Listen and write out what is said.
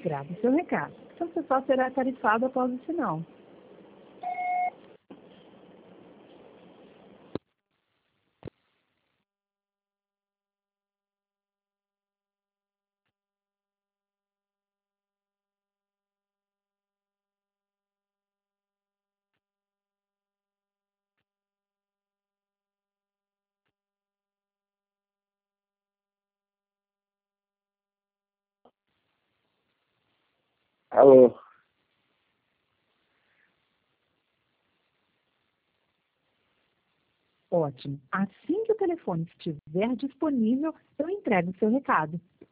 Grave seu recado. Seu pessoal será tarifado após o sinal. Alô? Ótimo. Assim que o telefone estiver disponível, eu entrego o seu recado.